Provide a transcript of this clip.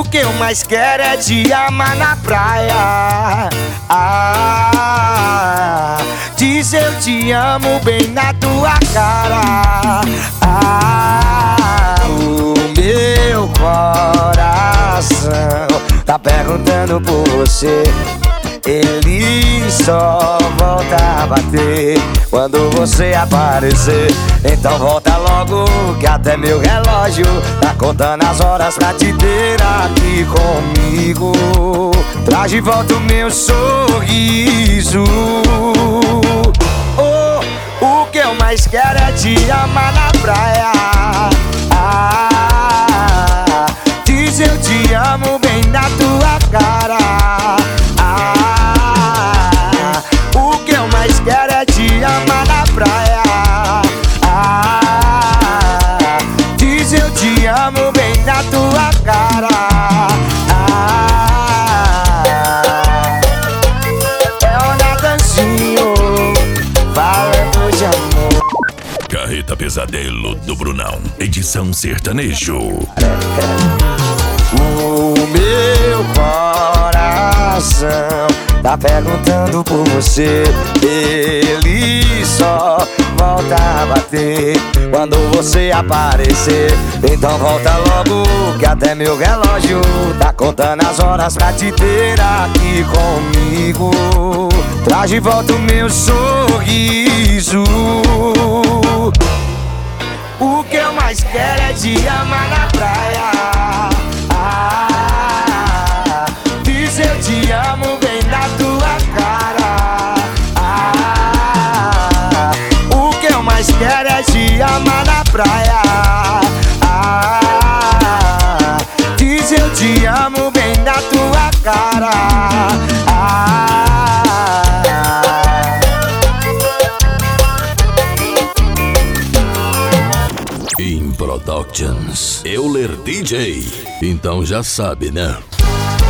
que eu mais quero é te amar na praia. Diz eu te amo bem na tua cara. O meu coração tá perguntando por você. Ele só volta a bater quando você aparecer. Então volta logo que até meu relógio tá contando as horas pra te ter aqui comigo. Traz de volta o meu sorriso. O que eu mais quero é te amar na praia. Diz eu te amo bem na tua cara. O que eu mais quero é te amar na praia. Diz eu te amo bem na tua cara. É o Natanzinho falando de amor. Carreta Pesadelo do Brunão, edição sertanejo. O meu coração tá perguntando por você. Ele só volta a bater quando você aparecer. Então volta logo que até meu relógio tá contando as horas pra te ter aqui comigo. Traz de volta o meu sorriso. O que eu mais quero é te amar na praia. Diz eu te amo bem na tua cara. O que eu mais quero é te amar na praia. Diz eu te amo bem na tua cara. In Productions, Euler DJ. Então já sabe, né?